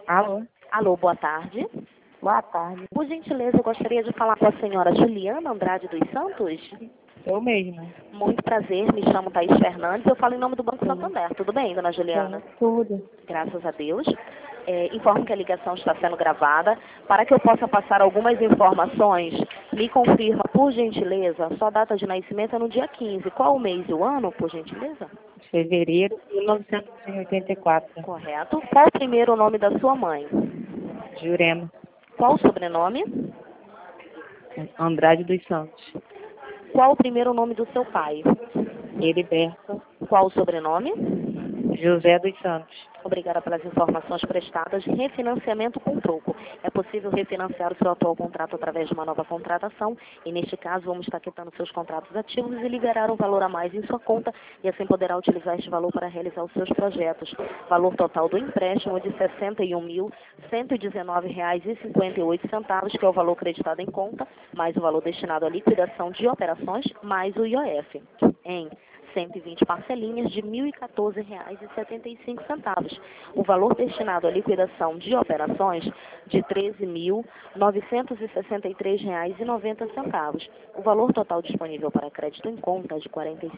Alô? Alô, boa tarde. Boa tarde. Por gentileza, eu gostaria de falar com a senhora Juliana Andrade dos Santos. Eu mesma. Muito prazer, me chamo Thaís Fernandes, eu falo em nome do Banco Sim. Santander. Tudo bem, dona Juliana? Sim, tudo. Graças a Deus. Informo que a ligação está sendo gravada. Para que eu possa passar algumas informações, me confirma, por gentileza, sua data de nascimento é no dia 15. Qual o mês e o ano, por gentileza? Fevereiro de 1984. Correto. Qual o primeiro nome da sua mãe? Jurema. Qual o sobrenome? Andrade dos Santos. Qual o primeiro nome do seu pai? Heriberto. Qual o sobrenome? José dos Santos. Obrigada pelas informações prestadas. Refinanciamento com troco. É possível refinanciar o seu atual contrato através de uma nova contratação e, neste caso, vamos estar quitando seus contratos ativos e liberar um valor a mais em sua conta e assim poderá utilizar este valor para realizar os seus projetos. Valor total do empréstimo é de R$ 61.119,58, que é o valor creditado em conta, mais o valor destinado à liquidação de operações, mais o IOF, em 120 parcelinhas de R$ 1.014,75. O valor destinado à liquidação de operações de R$ 13.963,90. O valor total disponível para crédito em conta é de R$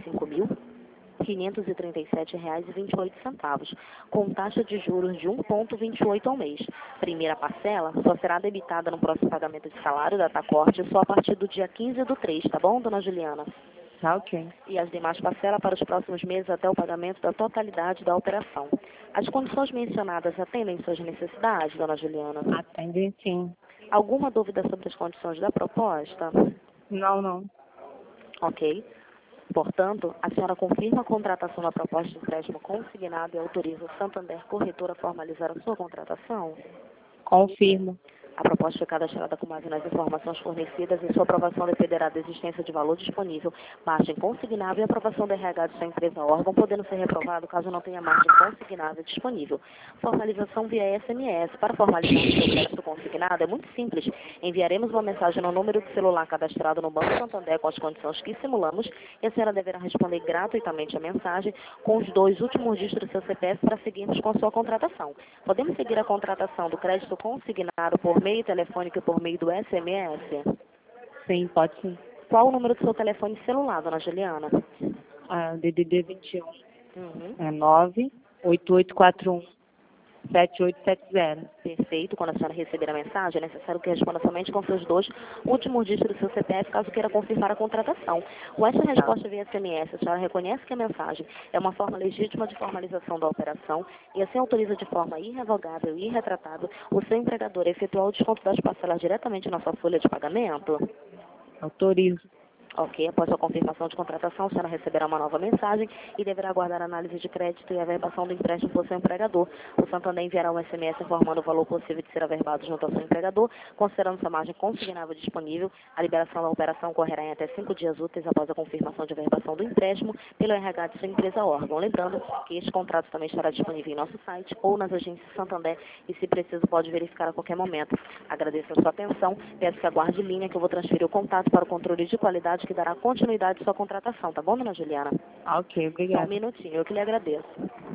45.537,28, com taxa de juros de 1,28 ao mês. Primeira parcela só será debitada no próximo pagamento de salário da Tacorte só a partir do dia 15/3, tá bom, dona Juliana? Tá ok. E as demais parcelas para os próximos meses até o pagamento da totalidade da operação. As condições mencionadas atendem suas necessidades, dona Juliana? Atende sim. Alguma dúvida sobre as condições da proposta? Não. Ok. Portanto, a senhora confirma a contratação da proposta de empréstimo consignado e autoriza o Santander Corretora a formalizar a sua contratação? Confirmo. A proposta foi cadastrada com base nas informações fornecidas e sua aprovação dependerá da existência de valor disponível, margem consignável e aprovação do RH de sua empresa órgão, podendo ser reprovado caso não tenha margem consignável disponível. Formalização via SMS. Para formalizar o seu crédito consignado é muito simples. Enviaremos uma mensagem no número de celular cadastrado no Banco Santander com as condições que simulamos e a senhora deverá responder gratuitamente a mensagem com os 2 últimos dígitos do seu CPF para seguirmos com a sua contratação. Podemos seguir a contratação do crédito consignado por meio telefônico e por meio do SMS? Sim, pode sim. Qual o número do seu telefone celular, dona Juliana? DDD 21. Uhum. É 988417870. Perfeito. Quando a senhora receber a mensagem, é necessário que responda somente com seus 2 últimos dígitos do seu CPF, caso queira confirmar a contratação. Com esta resposta via SMS, a senhora reconhece que a mensagem é uma forma legítima de formalização da operação e assim autoriza de forma irrevogável e irretratável o seu empregador a efetuar o desconto das parcelas diretamente na sua folha de pagamento? Autorizo. Ok, após a confirmação de contratação, a senhora receberá uma nova mensagem e deverá aguardar a análise de crédito e a averbação do empréstimo por seu empregador. O Santander enviará um SMS informando o valor possível de ser averbado junto ao seu empregador, considerando sua margem consignável disponível. A liberação da operação ocorrerá em até 5 dias úteis após a confirmação de averbação do empréstimo pelo RH de sua empresa órgão. Lembrando que este contrato também estará disponível em nosso site ou nas agências Santander e, se preciso, pode verificar a qualquer momento. Agradeço a sua atenção, peço que aguarde em linha que eu vou transferir o contato para o controle de qualidade que dará continuidade à sua contratação, tá bom, dona Juliana? Ok, Só um obrigada. minutinho, eu que lhe agradeço.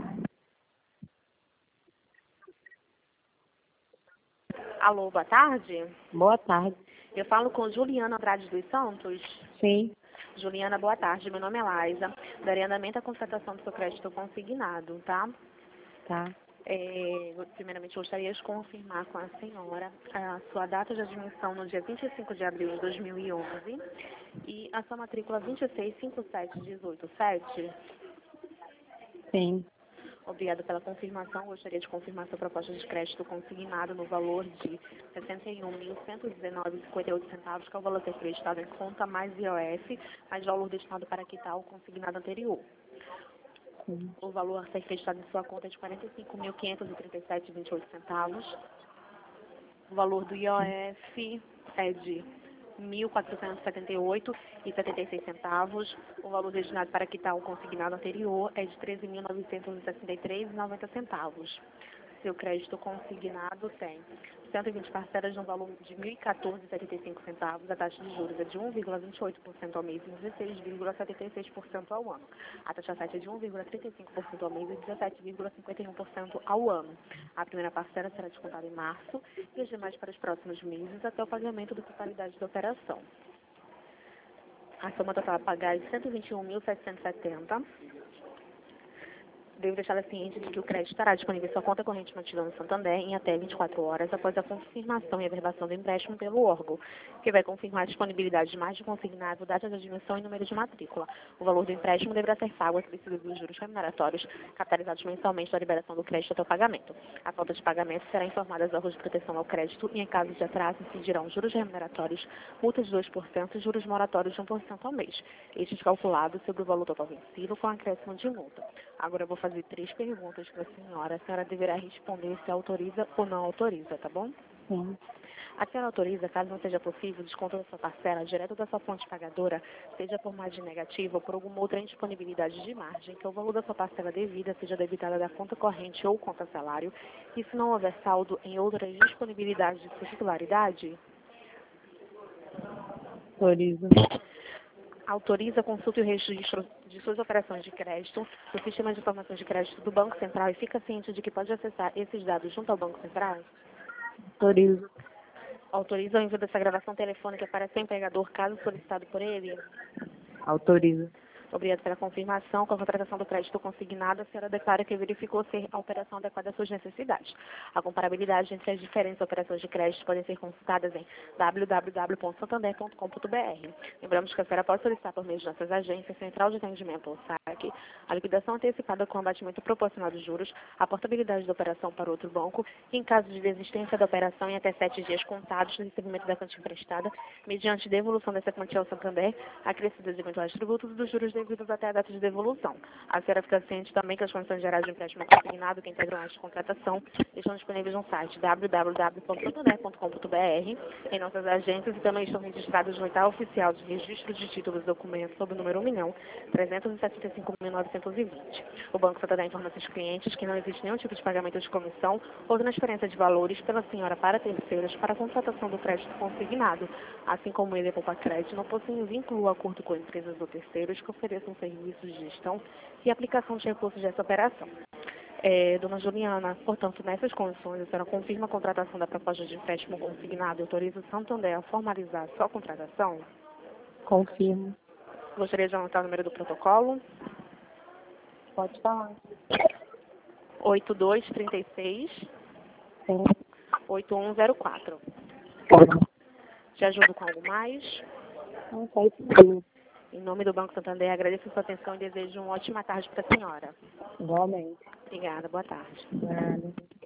Alô, boa tarde. Boa tarde. Eu falo com Juliana Andrade dos Santos. Sim. Juliana, boa tarde. Meu nome é Laisa. Darei andamento à contratação do seu crédito consignado, tá? Tá. Primeiramente, gostaria de confirmar com a senhora a sua data de admissão no dia 25 de abril de 2011 e a sua matrícula 2657187. Sim. Obrigada pela confirmação. Gostaria de confirmar sua proposta de crédito consignado no valor de R$ 61.119,58, que é o valor a ser acreditado em conta, mais IOF, mais valor destinado para quitar o consignado anterior. Sim. O valor a ser acreditado em sua conta é de R$ 45.537,28. O valor do IOF é de R$ 1.478,76. O valor destinado para quitar o consignado anterior é de R$ 13.963,90. Seu crédito consignado tem 120 parcelas no valor de R$ 1.014,75. A taxa de juros é de 1,28% ao mês e 16,76% ao ano. A taxa 7 é de 1,35% ao mês e 17,51% ao ano. A primeira parcela será descontada em março e as demais para os próximos meses até o pagamento da totalidade da operação. A soma total a pagar é de R$ 121.770. Devo deixá-la ciente de que o crédito estará disponível em sua conta corrente mantida no Santander em até 24 horas após a confirmação e averbação do empréstimo pelo órgão, que vai confirmar a disponibilidade de margem consignado, data de admissão e número de matrícula. O valor do empréstimo deverá ser pago acrescido dos juros remuneratórios, capitalizados mensalmente da liberação do crédito até o pagamento. A falta de pagamento será informada aos órgãos de proteção ao crédito e, em caso de atraso, incidirão juros remuneratórios, multas de 2% e juros moratórios de 1% ao mês. Estes calculados sobre o valor total vencido com acréscimo de multa. Agora eu vou fazer 3 perguntas para a senhora. A senhora deverá responder se autoriza ou não autoriza, tá bom? Sim. A senhora autoriza, caso não seja possível, o desconto da sua parcela direto da sua fonte pagadora, seja por margem negativa ou por alguma outra indisponibilidade de margem, que o valor da sua parcela devida seja debitada da conta corrente ou conta salário, e se não houver saldo em outras disponibilidades de sua titularidade? Autoriza. Autoriza, consulta e o registro de suas operações de crédito no Sistema de Informações de Crédito do Banco Central e fica ciente de que pode acessar esses dados junto ao Banco Central? Autoriza. Autoriza o envio dessa gravação telefônica para seu empregador, caso solicitado por ele? Autoriza. Obrigada pela confirmação. Com a contratação do crédito consignado, a senhora declara que verificou ser a operação adequada às suas necessidades. A comparabilidade entre as diferentes operações de crédito podem ser consultadas em www.santander.com.br. Lembramos que a senhora pode solicitar por meio de nossas agências, Central de Atendimento ou SAC, a liquidação antecipada com abatimento proporcional dos juros, a portabilidade da operação para outro banco e, em caso de desistência da operação, em até 7 dias contados do recebimento da quantia emprestada, mediante devolução dessa quantia ao Santander, acrescidas de eventuais tributos dos juros devidos até a data de devolução. A senhora fica ciente também que as condições gerais de empréstimo consignado que integram esta contratação estão disponíveis no site www.santander.com.br, em nossas agências e também estão registrados no edital oficial de registro de títulos e documentos sob o número 1.375.920. O Banco Santander informa a seus clientes que não existe nenhum tipo de pagamento de comissão ou transferência de valores pela senhora para terceiros para a contratação do crédito consignado, assim como ele e a Poupa Crédito não possuem vínculo ou acordo com empresas ou terceiros que ofereçam serviços de gestão e aplicação de recursos dessa operação. Dona Juliana, portanto, nessas condições, a senhora confirma a contratação da proposta de empréstimo consignado e autoriza o Santander a formalizar a sua contratação? Confirmo. Gostaria de anotar o número do protocolo? Pode falar. 8236 Sim. 8104. Pode. Te ajudo com algo mais? Não sei se Em nome do Banco Santander, agradeço a sua atenção e desejo uma ótima tarde para a senhora. igualmente. Obrigada, boa tarde. Nada.